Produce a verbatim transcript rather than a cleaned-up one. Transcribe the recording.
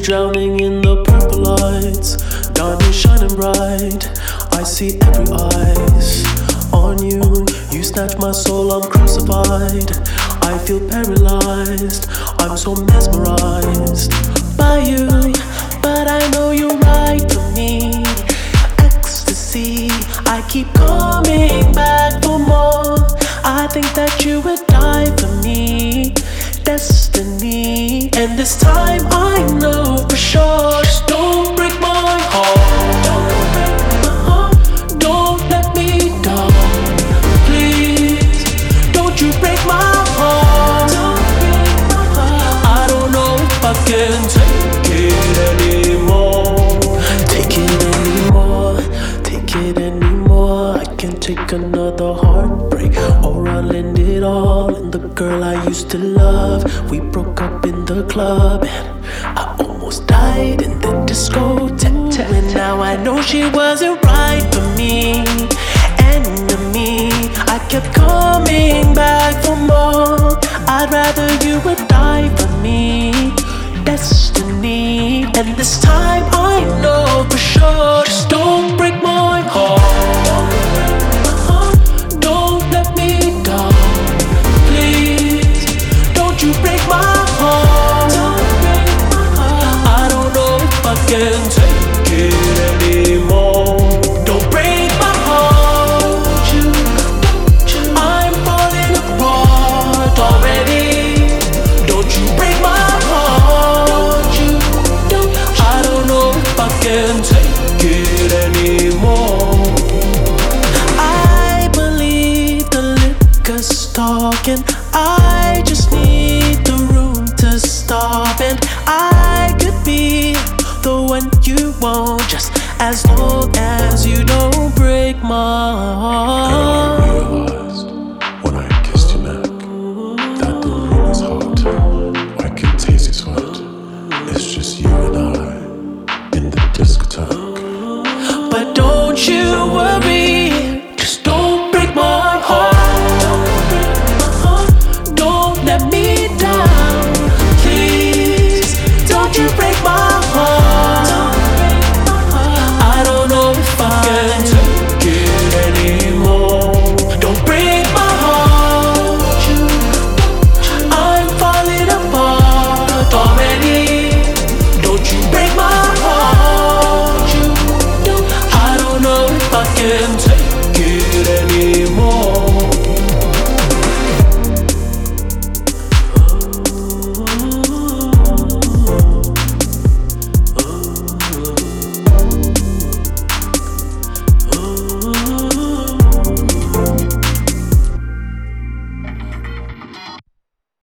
drowning in the purple lights, diamonds shining bright. I see every eyes on you. You snatch my soul, I'm crucified. I feel paralyzed, I'm so mesmerized by you. But I know you're right for me. Ecstasy, I keep coming back for more. I think that you would die for me. Destiny, and this time I know for sure. Just don't break my heart. Don't break my heart. Don't let me down, please. Don't you break my heart. Don't break my heart. I don't know if I can take it anymore. Take it anymore. Take it anymore. I can't take another heartbreak, or I'll end it all. And the girl I used to love, we broke up in the club, and I almost died in the discotheque. And now I know she wasn't right for me. Enemy, I kept coming back for more. I'd rather you would die for me. Destiny, and this time I know for sure. Just don't break my heart. Don't let me down, please. Don't you break my heart. I don't know if I can take it anymore. Don't break my heart. I'm falling apart already. Don't you break my heart. I don't know if I can take it anymore. I believe the liquor's talking. I just need the room to stop, and I could be the one you want, just as long as you don't break my heart.